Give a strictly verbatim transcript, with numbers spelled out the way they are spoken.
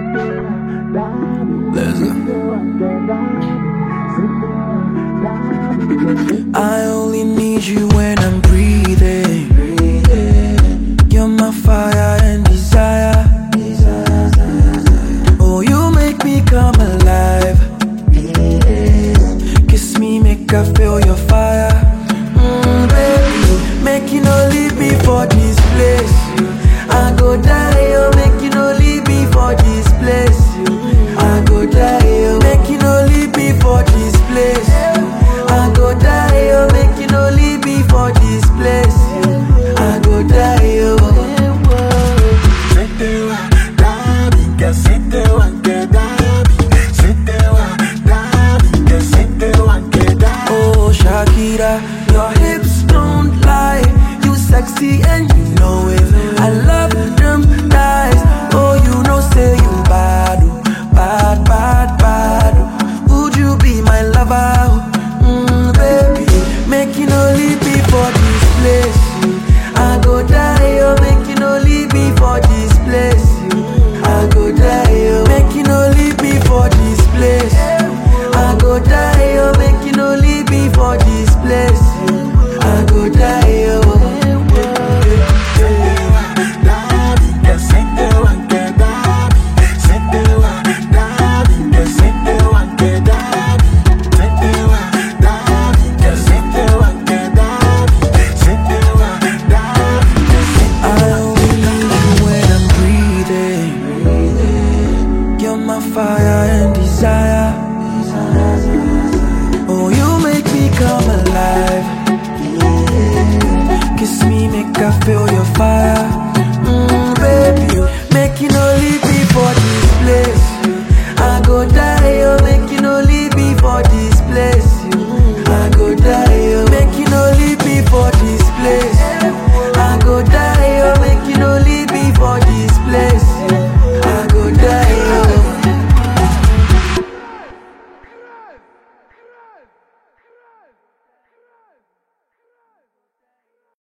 I only need you when I'm breathing. You're my fire and desire. Oh, you make me come alive. Kiss me, make I feel your fire. Mm, baby, make you no leave me for this place. I go die, oh, make you no leave me for this place. I go die, oh, make you no leave me for this place. I go die, oh, make you no leave me for this place. I go die, oh. Oh, Shakira, your hips don't lie. You sexy and you know it. I love them thighs. Oh, you know, say you bad, oh, bad, bad, bad. Oh. Would you be my lover? Mm, baby, make you no leave me for this place. I go die, oh, make you no leave me for this place. I go die, oh, make you no leave me for this place. I go die, oh, make you no leave me for this place. I go die, oh. Fire and desire. Oh, you make me come alive. Kiss me, make I feel your fire. Mm, baby, make you no leave me for this place.